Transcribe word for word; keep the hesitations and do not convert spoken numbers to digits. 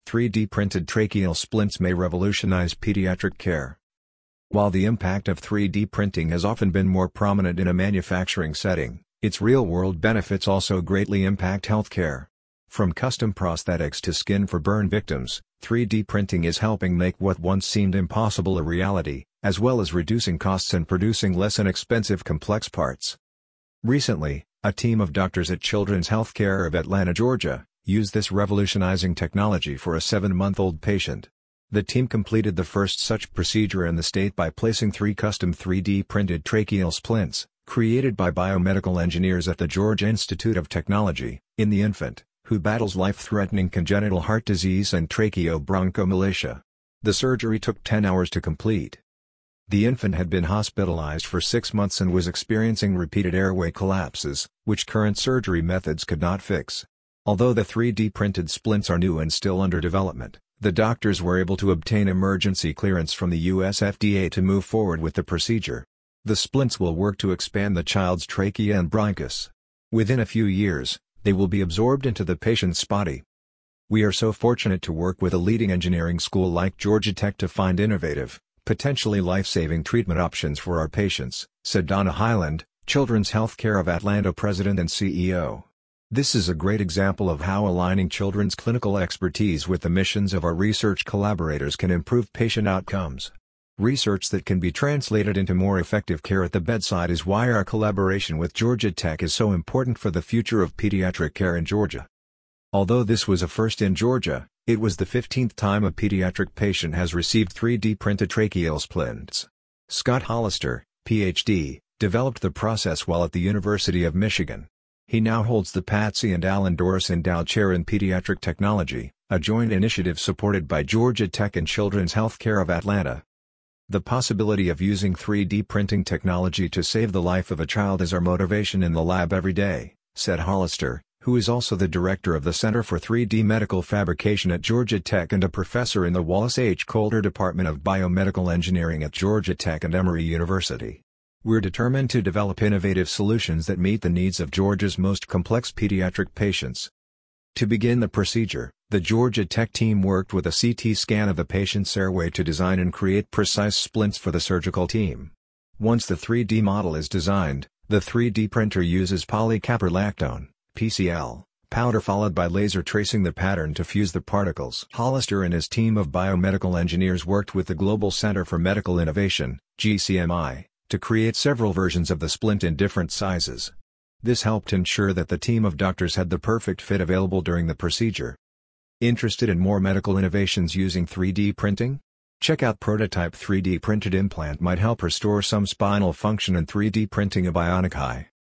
three D printed tracheal splints may revolutionize pediatric care. While the impact of three D printing has often been more prominent in a manufacturing setting, its real-world benefits also greatly impact healthcare. From custom prosthetics to skin for burn victims, three D printing is helping make what once seemed impossible a reality, as well as reducing costs and producing less inexpensive complex parts. Recently, a team of doctors at Children's Healthcare of Atlanta, Georgia, used this revolutionizing technology for a seven-month-old patient. The team completed the first such procedure in the state by placing three custom three D printed tracheal splints, created by biomedical engineers at the Georgia Institute of Technology, in the infant, who battles life-threatening congenital heart disease and tracheobronchomalacia. The surgery took ten hours to complete. The infant had been hospitalized for six months and was experiencing repeated airway collapses, which current surgery methods could not fix. Although the three D printed splints are new and still under development, the doctors were able to obtain emergency clearance from the U S F D A to move forward with the procedure. The splints will work to expand the child's trachea and bronchus. Within a few years, they will be absorbed into the patient's body. We are so fortunate to work with a leading engineering school like Georgia Tech to find innovative, potentially life-saving treatment options for our patients, said Donna Hyland, Children's Healthcare of Atlanta President and C E O. This is a great example of how aligning children's clinical expertise with the missions of our research collaborators can improve patient outcomes. Research that can be translated into more effective care at the bedside is why our collaboration with Georgia Tech is so important for the future of pediatric care in Georgia. Although this was a first in Georgia, it was the fifteenth time a pediatric patient has received three D printed tracheal splints. Scott Hollister, P H D, developed the process while at the University of Michigan. He now holds the Patsy and Alan Doris Endowed Chair in Pediatric Technology, a joint initiative supported by Georgia Tech and Children's Healthcare of Atlanta. The possibility of using three D printing technology to save the life of a child is our motivation in the lab every day, said Hollister, who is also the director of the Center for three D Medical Fabrication at Georgia Tech and a professor in the Wallace H. Coulter Department of Biomedical Engineering at Georgia Tech and Emory University. We're determined to develop innovative solutions that meet the needs of Georgia's most complex pediatric patients. To begin the procedure, the Georgia Tech team worked with a C T scan of the patient's airway to design and create precise splints for the surgical team. Once the three D model is designed, the three D printer uses polycaprolactone, P C L, powder followed by laser tracing the pattern to fuse the particles. Hollister and his team of biomedical engineers worked with the Global Center for Medical Innovation, G C M I, to create several versions of the splint in different sizes. This helped ensure that the team of doctors had the perfect fit available during the procedure. Interested in more medical innovations using three D printing? Check out Prototype three D printed implant might help restore some spinal function and three D printing a bionic eye.